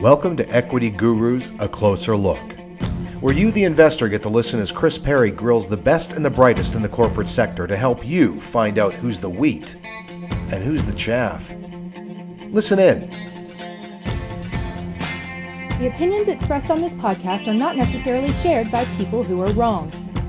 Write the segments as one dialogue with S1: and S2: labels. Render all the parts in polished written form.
S1: Welcome to Equity Gurus, A Closer Look, where you, the investor, get to listen as Chris Perry grills the best and the brightest in the corporate sector to help you find out who's the wheat and who's the chaff. Listen in.
S2: The opinions expressed on this podcast are not necessarily shared by people who are wrong.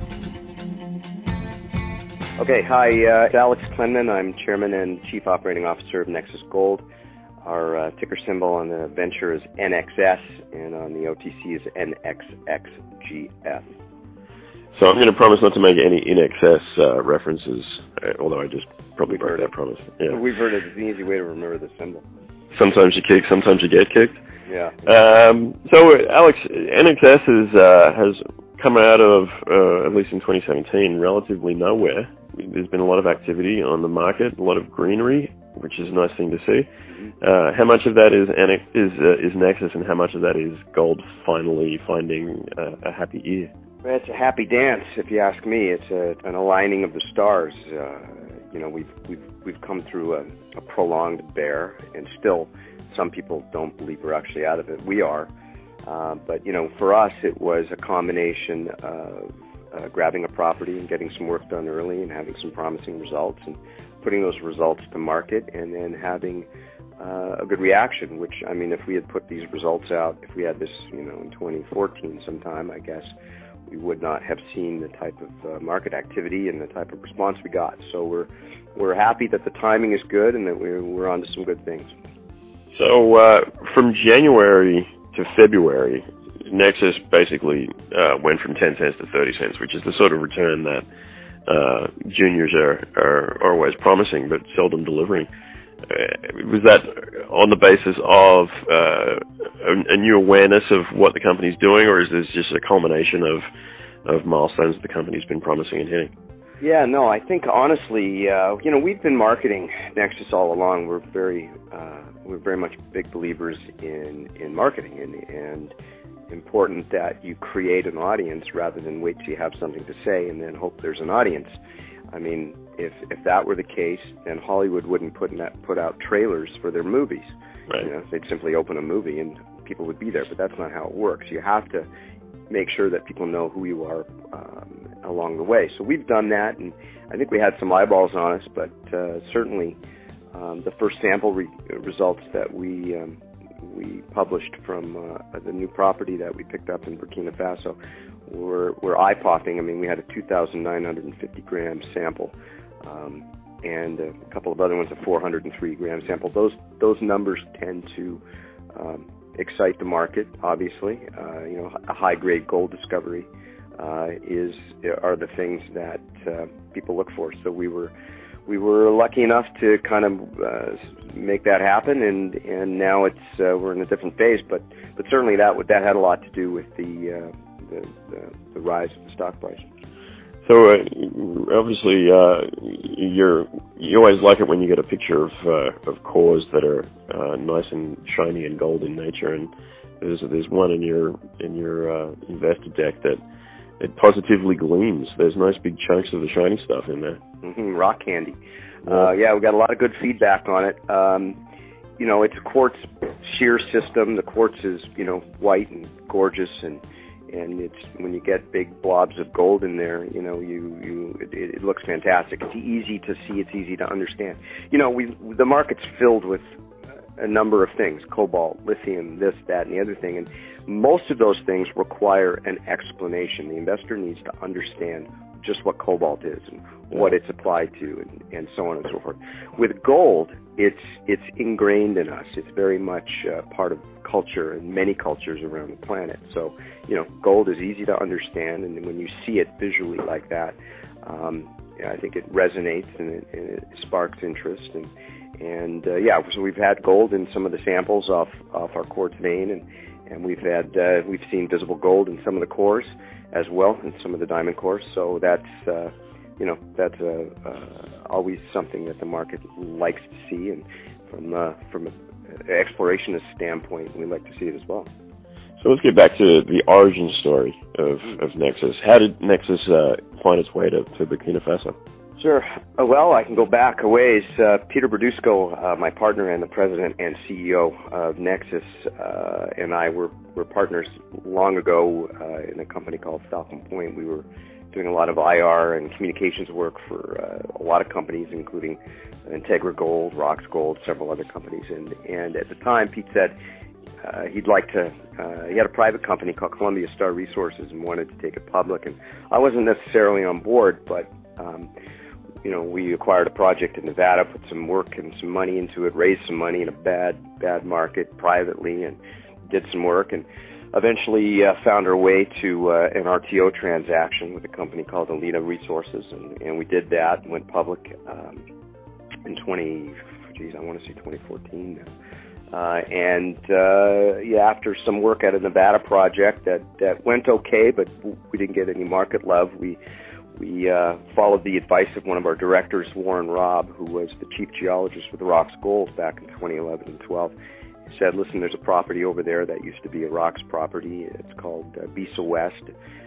S3: Okay, hi, it's Alex Klenman. I'm Chairman and Chief Operating Officer of Nexus Gold. Our ticker symbol on the venture is NXS, and on the OTC is NXXGF.
S4: So I'm going to promise not to make any in excess references, although I just probably broke that promise. Yeah.
S3: We've heard it. It's an easy way to remember the symbol.
S4: Sometimes you kick, sometimes you get kicked.
S3: Yeah.
S4: So Alex, NXS has come out of, at least in 2017, relatively nowhere. There's been a lot of activity on the market, a lot of greenery, which is a nice thing to see. How much of that is Nexus, and how much of that is gold finally finding a happy ear?
S3: Well, it's a happy dance, if you ask me. It's an aligning of the stars. We've come through a prolonged bear, and still some people don't believe we're actually out of it. We are. But for us, it was a combination of grabbing a property and getting some work done early and having some promising results and putting those results to market, and then having a good reaction, which, I mean, if we had put these results out, if we had this, in 2014 sometime, I guess we would not have seen the type of market activity and the type of response we got. So we're happy that the timing is good and that we're on to some good things.
S4: So from January to February, Nexus basically went from 10 cents to 30 cents, which is the sort of return that juniors are always promising but seldom delivering. Was that on the basis of a new awareness of what the company's doing, or is this just a culmination of milestones the company's been promising and hitting?
S3: Yeah, no, I think honestly, we've been marketing Nexus all along. We're very much big believers in marketing, and important that you create an audience rather than wait till you have something to say and then hope there's an audience. I mean, if that were the case, then Hollywood wouldn't put out trailers for their movies.
S4: Right.
S3: They'd simply open a movie and people would be there, but that's not how it works. You have to make sure that people know who you are along the way. So we've done that, and I think we had some eyeballs on us, but certainly the first sample results that we published from the new property that we picked up in Burkina Faso were eye-popping. I mean, we had a 2,950 gram sample, and a couple of other ones, a 403 gram sample. Those numbers tend to excite the market. Obviously, a high-grade gold discovery are the things that people look for. So we were lucky enough to kind of make that happen, and now we're in a different phase. But certainly that had a lot to do with the rise of the stock price.
S4: So obviously you always like it when you get a picture of cores that are nice and shiny and gold in nature, and there's one in your investor deck that it positively gleams. There's nice big chunks of the shiny stuff in there.
S3: Rock candy. Yeah, we got a lot of good feedback on it. It's a quartz shear system. The quartz is, white and gorgeous, and it's, when you get big blobs of gold in there, it looks fantastic. It's easy to see. It's easy to understand. The market's filled with a number of things: cobalt, lithium, this, that, and the other thing, and most of those things require an explanation. The investor needs to understand just what cobalt is and what it's applied to, and so on and so forth. With gold, it's ingrained in us. It's very much part of culture and many cultures around the planet. So, gold is easy to understand, and when you see it visually like that, I think it resonates and it sparks interest. So we've had gold in some of the samples off our quartz vein, and we've seen visible gold in some of the cores as well, in some of the diamond cores. So that's always something that the market likes to see, and from an explorationist standpoint, we like to see it as well.
S4: So let's get back to the origin story of Nexus. How did Nexus find its way to Burkina Faso?
S3: Sure. Well, I can go back a ways. Peter Berdusco, my partner and the president and CEO of Nexus, and I were partners long ago in a company called Falcon Point. We were doing a lot of IR and communications work for a lot of companies, including Integra Gold, Rox Gold, several other companies. And at the time, Pete said he'd like to, he had a private company called Columbia Star Resources and wanted to take it public. And I wasn't necessarily on board, but we acquired a project in Nevada, put some work and some money into it, raised some money in a bad market privately, and did some work, and eventually found our way to an RTO transaction with a company called Alina Resources, and we did that and went public in 2014 now. After some work at a Nevada project that went okay, but we didn't get any market love, we followed the advice of one of our directors, Warren Robb, who was the chief geologist with Rox Gold back in 2011 and 12. He said, listen, there's a property over there that used to be a Rox property. It's called Bisa West.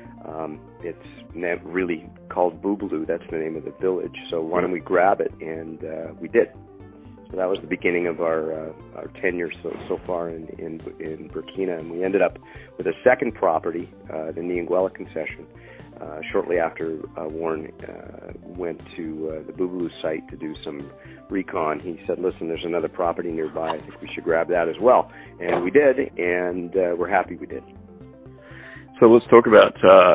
S3: It's really called Boobaloo. That's the name of the village. So why don't we grab it? And we did. So that was the beginning of our tenure so far in Burkina. And we ended up with a second property, the Nianguela concession. Shortly after Warren went to the Boobaloo site to do some recon, he said, listen, there's another property nearby. I think we should grab that as well. And we did, and we're happy we did.
S4: So let's talk about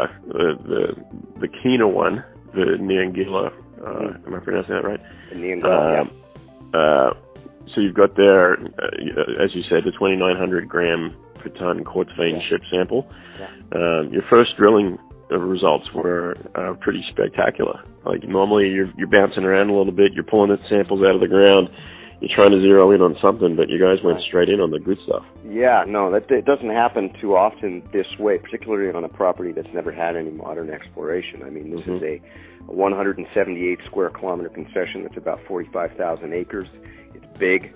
S4: the Kina one, the Nianguela. Am I pronouncing that right?
S3: The Nianguela, yeah.
S4: So you've got there, as you said, the 2,900 gram per ton quartz vein ship sample. Yeah. Your first drilling results were pretty spectacular. Like normally you're bouncing around a little bit, you're pulling samples out of the ground, you're trying to zero in on something, but you guys went straight in on the good stuff.
S3: Yeah, no, it doesn't happen too often this way, particularly on a property that's never had any modern exploration. I mean, this is a 178 square kilometer concession that's about 45,000 acres. It's big.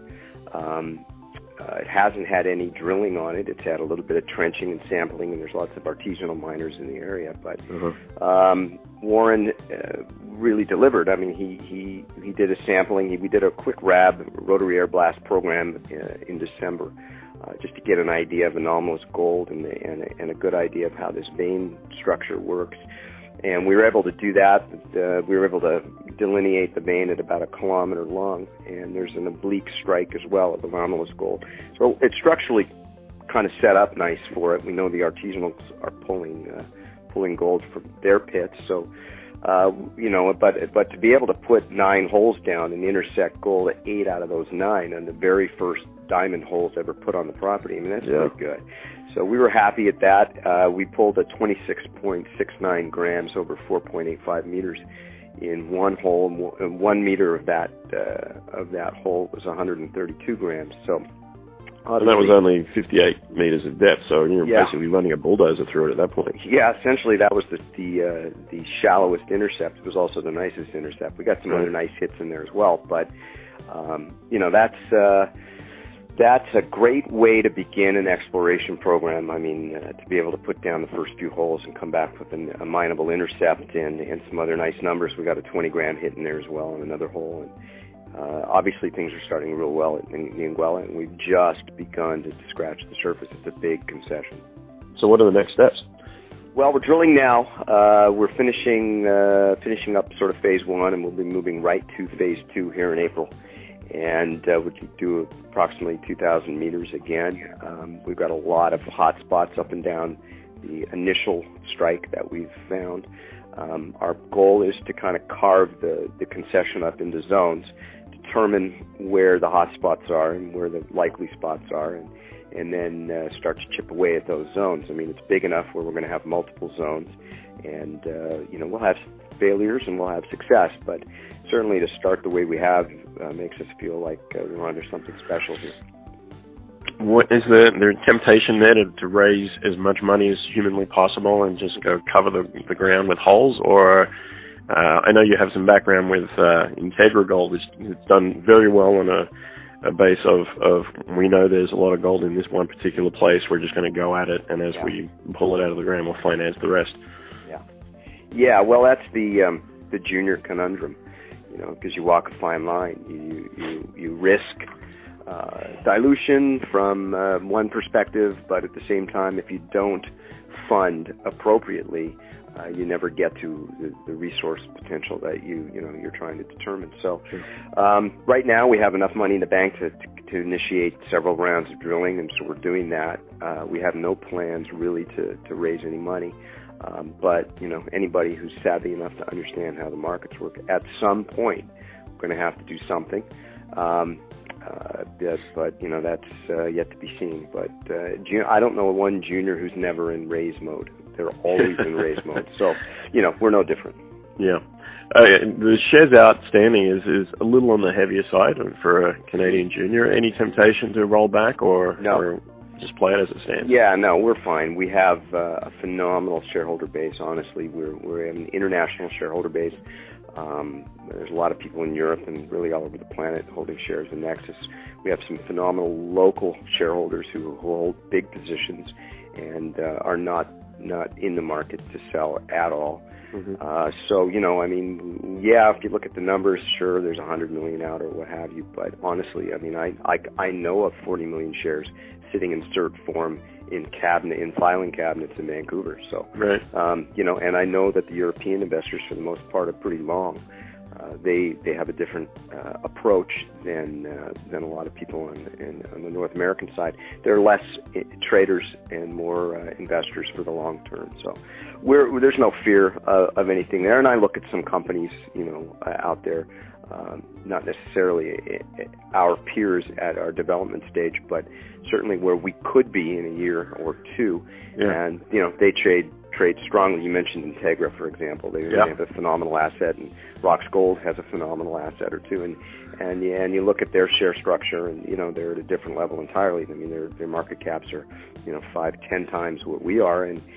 S3: It hasn't had any drilling on it. It's had a little bit of trenching and sampling, and there's lots of artisanal miners in the area. But Warren really delivered. I mean, he did a sampling. We did a quick RAB, rotary air blast program in December, just to get an idea of anomalous gold and a good idea of how this vein structure works. And we were able to do that. We were able to delineate the vein at about 1 kilometer long, and there's an oblique strike as well of anomalous gold. So it's structurally kind of set up nice for it. We know the artisanals are pulling gold from their pits. So, but to be able to put 9 holes down and intersect gold at 8 out of those 9 on the very first diamond holes ever put on the property, I mean, that's pretty good. So we were happy at that. We pulled a 26.69 grams over 4.85 meters in one hole, and 1 meter of that hole was 132 grams. So
S4: and that was only 58 meters of depth, so you were basically running a bulldozer through it at that point.
S3: Yeah, essentially that was the shallowest intercept. It was also the nicest intercept. We got some other nice hits in there as well, but that's a great way to begin an exploration program. I mean, to be able to put down the first few holes and come back with a mineable intercept and some other nice numbers. We got a 20-gram hit in there as well on another hole. And obviously, things are starting real well at Nianguela, and we've just begun to scratch the surface. It's a big concession.
S4: So what are the next steps?
S3: Well, we're drilling now. We're finishing up sort of phase 1, and we'll be moving right to phase 2 here in April. And we can do approximately 2,000 meters again. We've got a lot of hot spots up and down the initial strike that we've found. Our goal is to kind of carve the concession up into zones, determine where the hot spots are and where the likely spots are, and then start to chip away at those zones. I mean, it's big enough where we're going to have multiple zones, and we'll have failures and we'll have success, but certainly to start the way we have makes us feel like we're under something special here.
S4: What is there temptation there to raise as much money as humanly possible and just go cover the ground with holes? Or I know you have some background with Integra Gold. It's done very well on a base of we know there's a lot of gold in this one particular place. We're just going to go at it, and as we pull it out of the ground, we'll finance the rest.
S3: Yeah, well, that's the junior conundrum. because you walk a fine line. You risk dilution from one perspective, but at the same time, if you don't fund appropriately, you never get to the resource potential that you're trying to determine. So right now we have enough money in the bank to initiate several rounds of drilling, and so we're doing that. We have no plans really to raise any money. But anybody who's savvy enough to understand how the markets work, at some point, we're going to have to do something. Yes, but that's yet to be seen. But I don't know one junior who's never in raise mode. They're always in raise mode. So we're no different.
S4: Yeah. The shares outstanding is a little on the heavier side for a Canadian junior. Any temptation to roll back or
S3: no?
S4: Or just play it as it stands?
S3: Yeah, no, we're fine. We have a phenomenal shareholder base. Honestly, we're an international shareholder base. There's a lot of people in Europe and really all over the planet holding shares in Nexus. We have some phenomenal local shareholders who hold big positions and are not in the market to sell at all. Mm-hmm. So, if you look at the numbers, sure, there's 100 million out or what have you. But honestly, I know of 40 million shares sitting in cert form in filing cabinets in Vancouver. So,
S4: right.
S3: And I know that the European investors, for the most part, are pretty long. They have a different approach than a lot of people on the North American side. They're less traders and more investors for the long term. So there's no fear of anything there. And I look at some companies, out there, not necessarily our peers at our development stage, but certainly where we could be in a year or two. Yeah. And they trade strongly. You mentioned Integra, for example. They have a phenomenal asset, and Rox Gold has a phenomenal asset or two. And you look at their share structure, and they're at a different level entirely. I mean, their market caps are 5-10 times what we are, and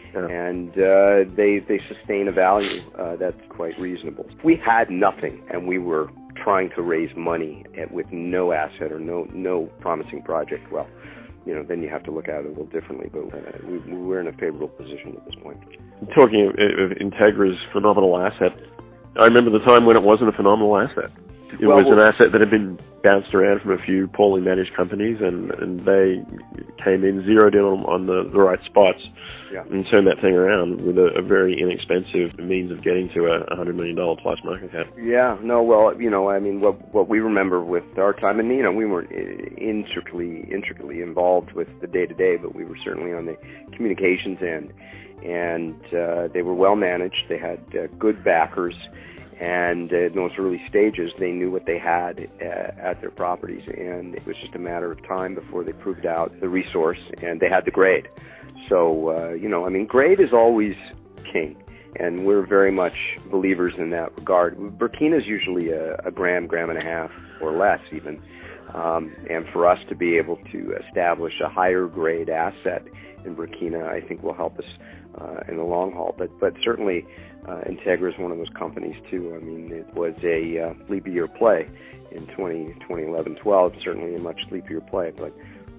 S3: they sustain a value that's quite reasonable. If we had nothing and we were trying to raise money with no asset or no promising project, well, then you have to look at it a little differently. But we're in a favorable position at this point.
S4: Talking of Integra's phenomenal asset, I remember the time when it wasn't a phenomenal asset. It was an asset that had been bounced around from a few poorly managed companies, and they came in, zeroed in on the right spots, and turned that thing around with a very inexpensive means of getting to a $100 million plus market cap.
S3: Yeah, no, well, what we remember with our time, and we weren't intricately involved with the day-to-day, but we were certainly on the communications end, and they were well managed. They had good backers. And in those early stages, they knew what they had at their properties, and it was just a matter of time before they proved out the resource, and they had the grade. So, grade is always king, and we're very much believers in that regard. Burkina is usually a gram and a half, or less even, and for us to be able to establish a higher grade asset in Burkina, I think will help us in the long haul. But certainly, Integra is one of those companies too. I mean, it was a sleepier play in 2011-12. Certainly a much sleepier play, but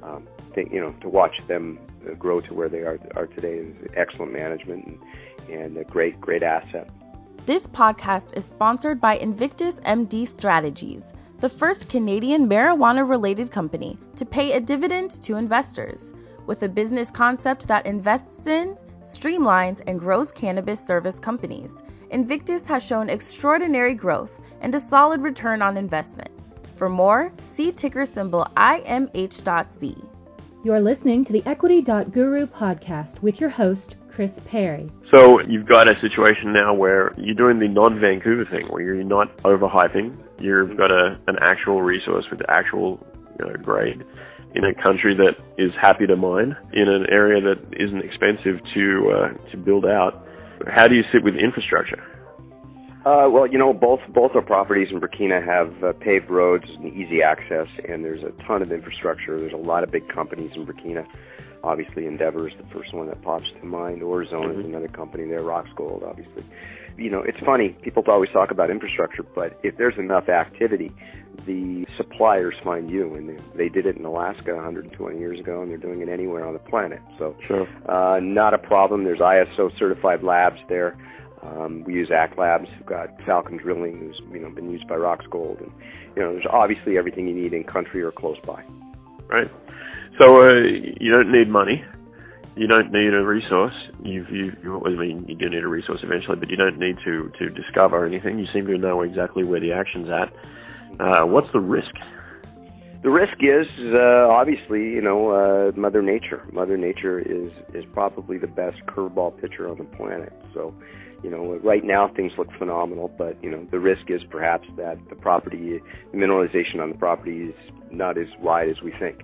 S3: to watch them grow to where they are today is excellent management and a great asset.
S5: This podcast is sponsored by Invictus MD Strategies, the first Canadian marijuana-related company to pay a dividend to investors, with a business concept that invests in, streamlines, and grows cannabis service companies. Invictus has shown extraordinary growth and a solid return on investment. For more, see ticker symbol IMH.C.
S2: You're listening to the Equity.Guru podcast with your host, Chris Perry.
S4: So you've got a situation now where you're doing the non-Vancouver thing, where you're not overhyping. You've got an actual resource with actual grade in a country that is happy to mine, in an area that isn't expensive to build out. How do you sit with infrastructure?
S3: Both our properties in Burkina have paved roads and easy access, and there's a ton of infrastructure. There's a lot of big companies in Burkina. Obviously, Endeavour is the first one that pops to mind. Orezone is another company there. Rox Gold, obviously. It's funny. People always talk about infrastructure, but if there's enough activity, the suppliers find you, and they did it in Alaska 120 years ago, and they're doing it anywhere on the planet. So, not a problem. There's ISO certified labs there. We use ACT Labs. We've got Falcon Drilling, who's been used by Roxgold, and there's obviously everything you need in country or close by.
S4: Right. So you don't need money. You don't need a resource. You do need a resource eventually, but you don't need to discover anything. You seem to know exactly where the action's at. What's the risk?
S3: The risk is obviously, Mother Nature. Mother Nature is probably the best curveball pitcher on the planet. So, right now things look phenomenal, but the risk is perhaps that the mineralization on the property is not as wide as we think.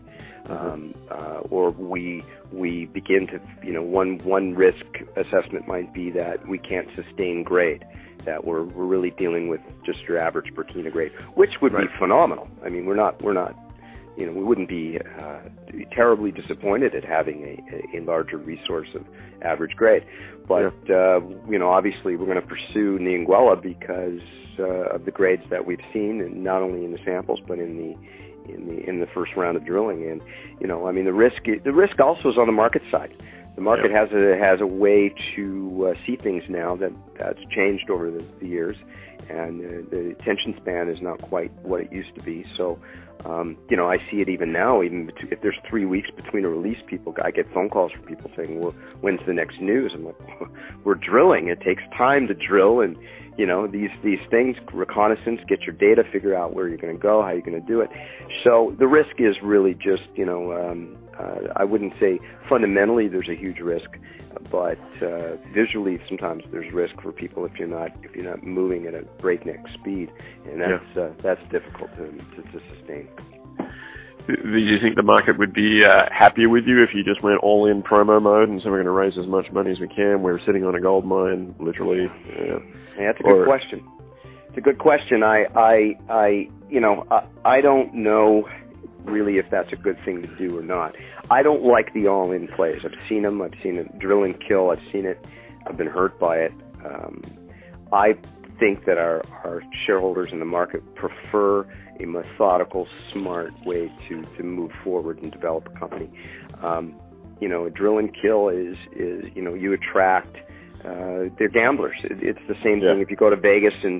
S3: Or we begin to, one risk assessment might be that we can't sustain grade, that we're really dealing with just your average Burkina grade, which would be phenomenal. I mean, we're not, we wouldn't be terribly disappointed at having a larger resource of average grade. But, obviously we're going to pursue Niangouala because of the grades that we've seen, and not only in the samples, but in the first round of drilling. And, the risk also is on the market side. The market has a way to see things now that's changed over the years, and the attention span is not quite what it used to be. So, I see it even now. Even if there's 3 weeks between a release, I get phone calls from people saying, "Well, when's the next news?" I'm like, "We're drilling. It takes time to drill, and these things, reconnaissance, get your data, figure out where you're going to go, how you're going to do it." So the risk is really just, I wouldn't say fundamentally there's a huge risk, but visually sometimes there's risk for people if you're not moving at a breakneck speed, and that's difficult to sustain.
S4: Do you think the market would be happier with you if you just went all in promo mode and said we're going to raise as much money as we can? We're sitting on a gold mine, literally.
S3: Yeah, that's a good question. It's a good question. I don't know really if that's a good thing to do or not. I don't like the all-in plays. I've seen them. I've seen it drill and kill. I've seen it. I've been hurt by it. I think that our shareholders in the market prefer a methodical, smart way to move forward and develop a company. A drill and kill is you attract. They're gamblers. It's the same thing if you go to Vegas and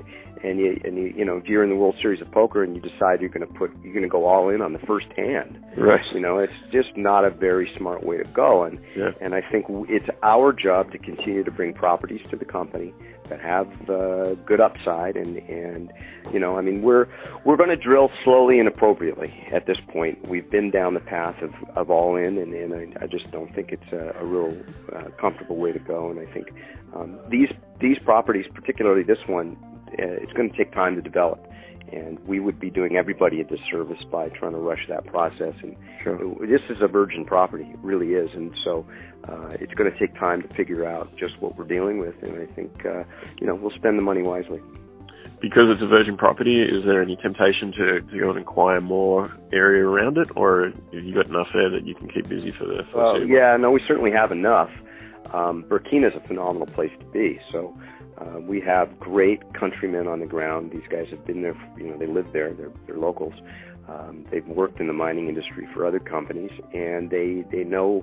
S3: if you're in the World Series of Poker and you decide you're going to go all in on the first hand.
S4: Right.
S3: It's just not a very smart way to go. And I think it's our job to continue to bring properties to the company that have good upside, and we're going to drill slowly and appropriately at this point. We've been down the path of all in, and I just don't think it's a real comfortable way to go. And I think these properties, particularly this one, it's going to take time to develop, and we would be doing everybody a disservice by trying to rush that process. And this is a virgin property, it really is, and so it's going to take time to figure out just what we're dealing with. And I think we'll spend the money wisely.
S4: Because it's a virgin property, is there any temptation to go and acquire more area around it, or have you got enough there that you can keep busy for the foreseeable?
S3: We certainly have enough. Burkina is a phenomenal place to be. So we have great countrymen on the ground. These guys have been there. They live there. They're locals. They've worked in the mining industry for other companies, and they know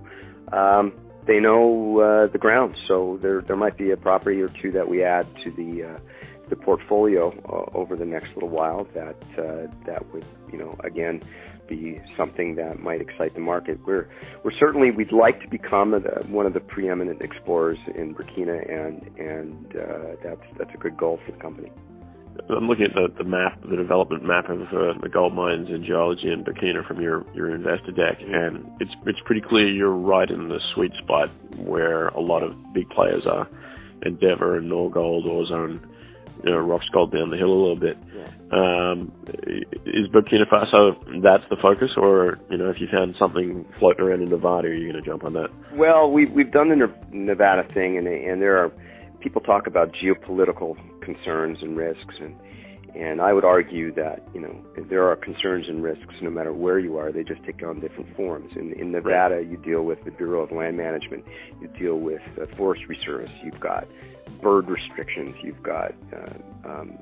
S3: the ground. So there might be a property or two that we add to the portfolio over the next little while that would again be something that might excite the market. We'd like to become one of the preeminent explorers in Burkina, and that's a good goal for the company.
S4: I'm looking at the map, the development map of the gold mines and geology in Burkina from your investor deck, and it's pretty clear you're right in the sweet spot where a lot of big players are. Endeavour and Norgold, Orezone, Roxgold down the hill a little bit. Yeah. Is Burkina Faso, that's the focus, or if you found something floating around in Nevada, are you going to jump on that?
S3: Well, we've done the Nevada thing, and there are people talk about geopolitical concerns and risks, and I would argue that there are concerns and risks no matter where you are. They just take on different forms. In Nevada, you deal with the Bureau of Land Management, you deal with the Forestry Service, you've got bird restrictions, you've got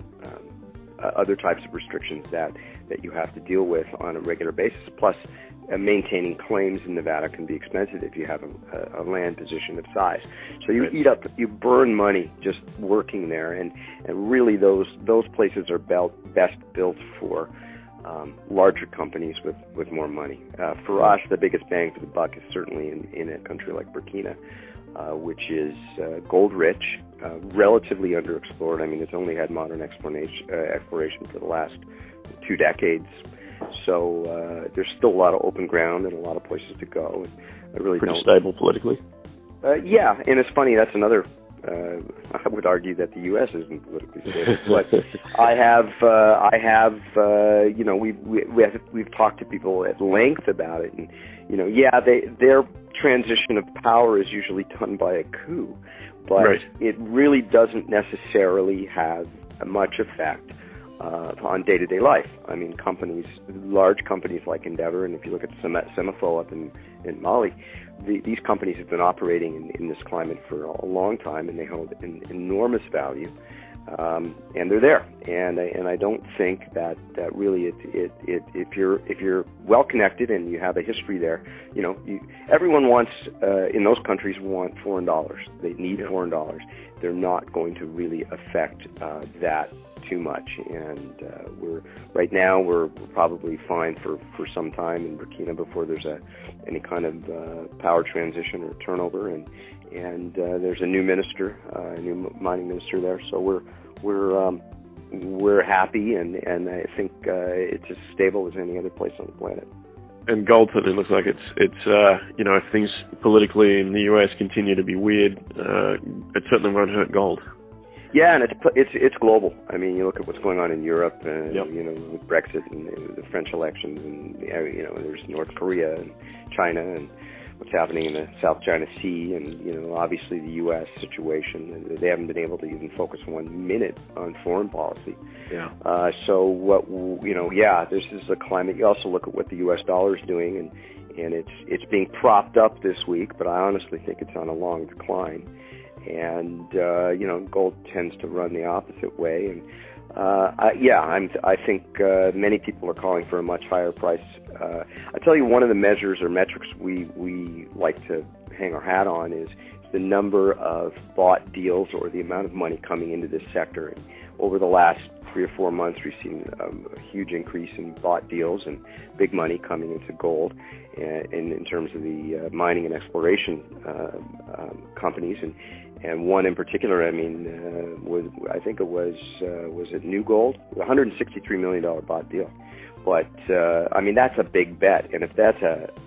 S3: other types of restrictions that you have to deal with on a regular basis. Plus, maintaining claims in Nevada can be expensive if you have a land position of size. So you burn money just working there, and really those places are best built for larger companies with more money. For us, the biggest bang for the buck is certainly in a country like Burkina, which is gold rich, relatively underexplored. I mean, it's only had modern exploration for the last 2 decades. So there's still a lot of open ground and a lot of places to go. I really
S4: pretty stable politically.
S3: Yeah, and it's funny. That's another. I would argue that the U.S. isn't politically stable, but we've talked to people at length about it, and their transition of power is usually done by a coup, but it really doesn't necessarily have much effect on day-to-day life. I mean, large companies like Endeavour, and if you look at Semafo up in Mali, these companies have been operating in this climate for a long time, and they hold an enormous value, and they're there. And I don't think that really if you're well connected and you have a history there, everyone wants in those countries want foreign dollars. They need foreign dollars. They're not going to really affect that too much, and we're probably fine for some time in Burkina before there's any kind of power transition or turnover, and there's a new minister, a new mining minister there, so we're happy, and I think it's as stable as any other place on the planet.
S4: And gold certainly looks like it's if things politically in the US continue to be weird, it certainly won't hurt gold.
S3: Yeah, and it's global. I mean, you look at what's going on in Europe, with Brexit and the French elections, and there's North Korea and China, and what's happening in the South China Sea, and obviously the U.S. situation. They haven't been able to even focus 1 minute on foreign policy. Yeah. This is a climate. You also look at what the U.S. dollar is doing, and it's being propped up this week, but I honestly think it's on a long decline. And gold tends to run the opposite way, and I think many people are calling for a much higher price. I tell you, one of the measures or metrics we like to hang our hat on is the number of bought deals or the amount of money coming into this sector. And over the last 3 or 4 months, we've seen a huge increase in bought deals and big money coming into gold, and in terms of the mining and exploration companies, and one in particular, I mean, was it New Gold, $163 million bought deal. But I mean, that's a big bet, and if that's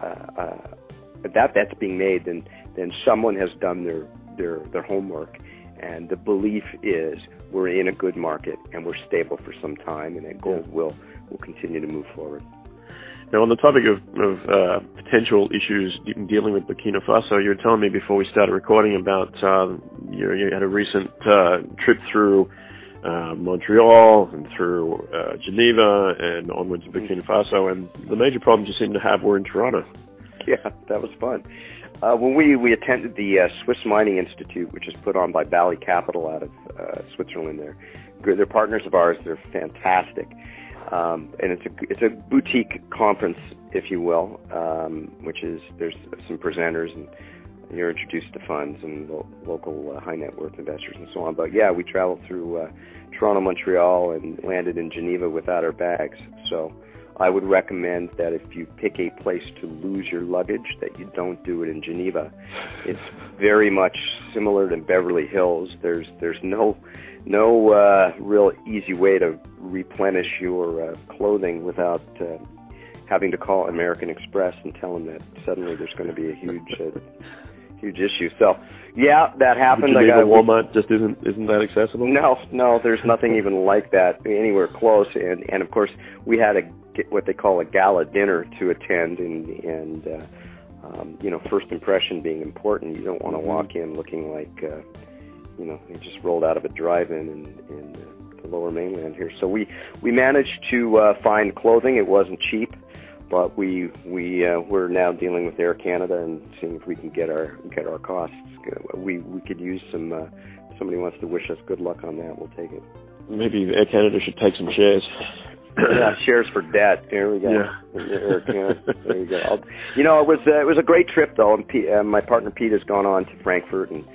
S3: if that bet's being made, then someone has done their homework, and the belief is we're in a good market and we're stable for some time, and that gold will continue to move forward.
S4: Now, on the topic of potential issues dealing with Burkina Faso, you were telling me before we started recording about you had a recent trip through Montreal and through Geneva and onwards to Burkina Faso, and the major problems you seem to have were in Toronto.
S3: Yeah, that was fun. When we attended the Swiss Mining Institute, which is put on by Bally Capital out of Switzerland, they're partners of ours. They're fantastic. And it's a boutique conference, if you will, which is there's some presenters, and you're introduced to funds and local high net worth investors and so on. But yeah, we traveled through Toronto, Montreal, and landed in Geneva without our bags. So I would recommend that if you pick a place to lose your luggage, that you don't do it in Geneva. It's very much similar to Beverly Hills. There's no real easy way to replenish your clothing without having to call American Express and tell them that suddenly there's going to be a huge issue. So yeah, that happened.
S4: Walmart just isn't that accessible?
S3: No, there's nothing even like that anywhere close. And of course, we had what they call a gala dinner to attend, and first impression being important. You don't want to walk in looking like you just rolled out of a drive-in in the Lower Mainland here. So we managed to find clothing. It wasn't cheap, but we're now dealing with Air Canada and seeing if we can get our costs. We could use somebody wants to wish us good luck on that. We'll take it.
S4: Maybe Air Canada should take some shares.
S3: Yeah, shares for debt. There we go.
S4: Yeah.
S3: There you go. It was a great trip though. And my partner Pete has gone on to Frankfurt and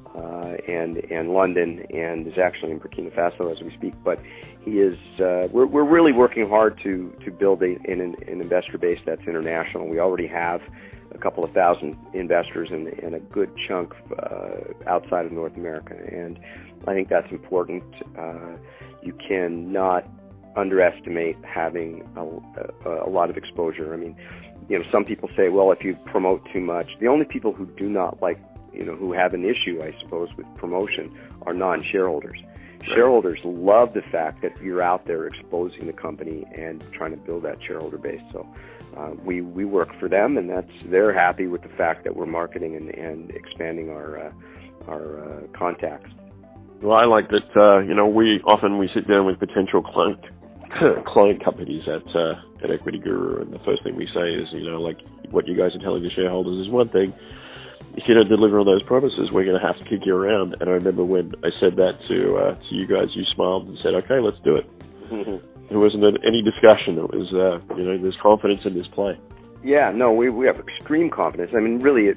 S3: London, and is actually in Burkina Faso as we speak. But he is. We're really working hard to build an investor base that's international. We already have a couple of thousand investors and a good chunk outside of North America, and I think that's important. You cannot underestimate having a lot of exposure. I mean, some people say, well, if you promote too much, the only people who do not like, who have an issue, I suppose, with promotion are non-shareholders. Right. Shareholders love the fact that you're out there exposing the company and trying to build that shareholder base. So we work for them, and they're happy with the fact that we're marketing and expanding our contacts.
S4: Well, I like that. We sit down with potential client companies at Equity Guru, and the first thing we say is, like what you guys are telling the shareholders is one thing. If you don't deliver on those promises, we're going to have to kick you around. And I remember when I said that to you guys, you smiled and said, "Okay, let's do it." Mm-hmm. There wasn't any discussion. It was, there's confidence in this play.
S3: Yeah, no, we have extreme confidence. I mean, really,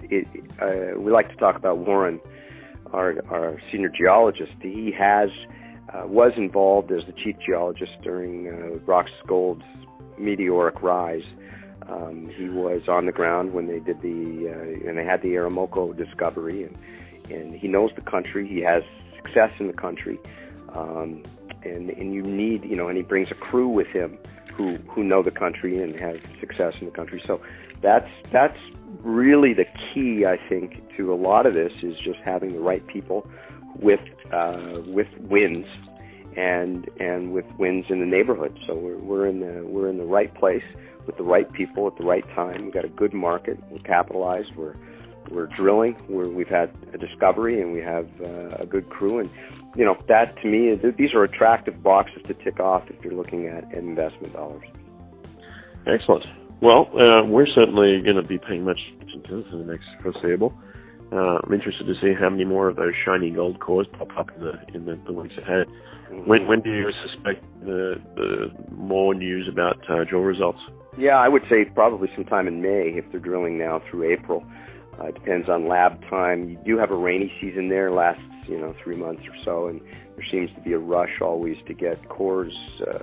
S3: we like to talk about Warren, our senior geologist. He was involved as the chief geologist during Roxas Gold's meteoric rise. He was on the ground when they did and they had the Aramoko discovery, and he knows the country. He has success in the country, and you need, and he brings a crew with him who know the country and have success in the country. So that's really the key, I think, to a lot of this, is just having the right people with wins and with wins in the neighborhood. So we're in the right place with the right people at the right time. We've got a good market. We're capitalized. We're drilling. We've had a discovery, and we have a good crew. And that to me, these are attractive boxes to tick off if you're looking at investment dollars.
S4: Excellent. Well, we're certainly going to be paying much attention to this in the next foreseeable. I'm interested to see how many more of those shiny gold cores pop up in the weeks ahead. Mm-hmm. When do you suspect the more news about drill results?
S3: Yeah, I would say probably sometime in May if they're drilling now through April. It depends on lab time. You do have a rainy season there, lasts 3 months or so, and there seems to be a rush always to get cores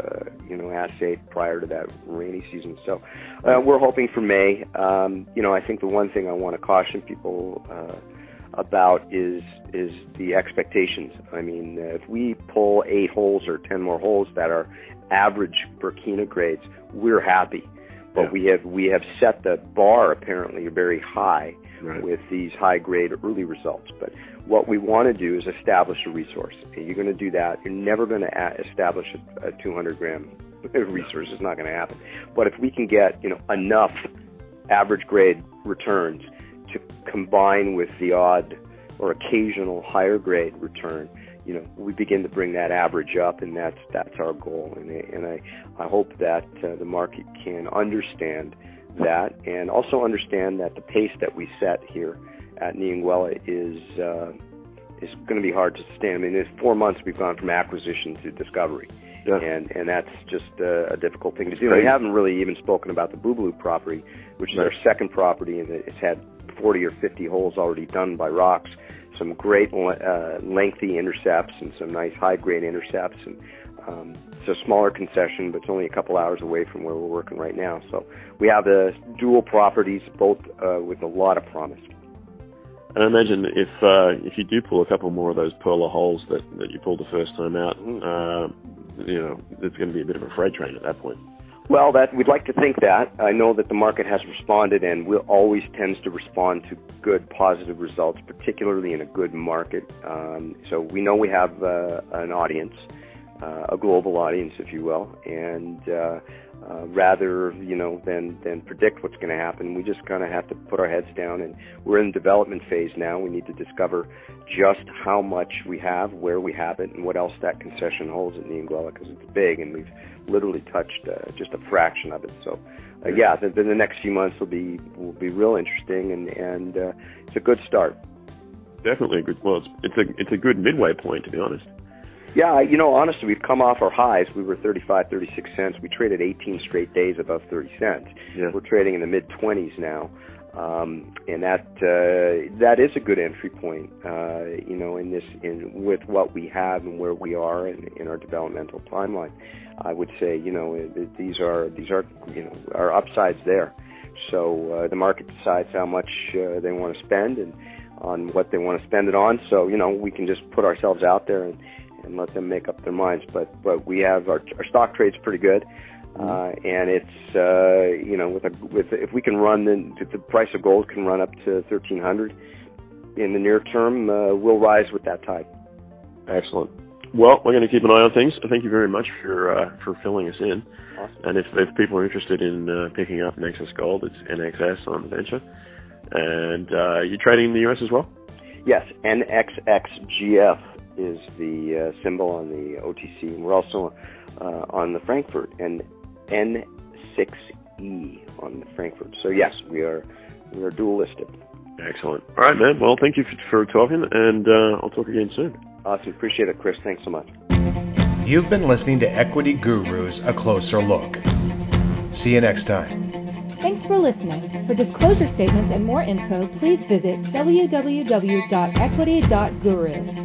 S3: assayed prior to that rainy season. So we're hoping for May. I think the one thing I want to caution people about is the expectations. I mean, if we pull 8 holes or 10 more holes that are average Burkina grades, we're happy. But we have set the bar apparently very high, right, with these high-grade early results. But what we want to do is establish a resource. And you're going to do that. You're never going to establish a 200-gram resource. It's not going to happen. But if we can get enough average-grade returns to combine with the odd or occasional higher-grade return, we begin to bring that average up, and that's our goal. And I hope that the market can understand that, and also understand that the pace that we set here at Niangwela is going to be hard to sustain. I mean, in 4 months we've gone from acquisition to discovery, and that's just a difficult thing to do. We haven't really even spoken about the Boobaloo property, which is our second property, and it's had 40 or 50 holes already done by rocks. Some great lengthy intercepts and some nice high-grade intercepts. And it's a smaller concession, but it's only a couple hours away from where we're working right now. So we have the dual properties, both with a lot of promise.
S4: And I imagine if you do pull a couple more of those Perla holes that you pulled the first time out, there's going to be a bit of a freight train at that point.
S3: Well, we'd like to think that. I know that the market has responded, and always tends to respond to good, positive results, particularly in a good market. So we know we have an audience, a global audience, if you will, and rather than predict what's going to happen, we just kind of have to put our heads down. And we're in the development phase now. We need to discover just how much we have, where we have it, and what else that concession holds at Niangwela, because it's big, and we've literally touched just a fraction of it. So, the next few months will be real interesting, and it's a good start.
S4: Definitely a good. Well, it's a good midway point, to be honest.
S3: Yeah, honestly, we've come off our highs. We were 35, 36 cents. We traded 18 straight days above 30 cents.
S4: Yeah.
S3: We're trading in the mid-20s now. And that is a good entry point, with what we have and where we are in our developmental timeline. I would say, these are our upsides there. So the market decides how much they want to spend and on what they want to spend it on. So we can just put ourselves out there and let them make up their minds. But we have our stock trade's pretty good. And it's if we can run the price of gold can run up to 1,300 in the near term, we'll rise with that tide.
S4: Excellent. Well, we're going to keep an eye on things. Thank you very much for filling us in.
S3: Awesome.
S4: And if people are interested in picking up Nexus Gold, it's NXS on the venture. And you're trading in the US as well?
S3: Yes, NXXGF is the symbol on the OTC. And we're also on the Frankfurt, and N6E on the Frankfurt. So yes, we are dual listed.
S4: Excellent. All right, man. Well, thank you for talking, and I'll talk again soon.
S3: Awesome. Appreciate it, Chris. Thanks so much.
S1: You've been listening to Equity Gurus, A Closer Look. See you next time.
S2: Thanks for listening. For disclosure statements and more info, please visit www.equity.guru.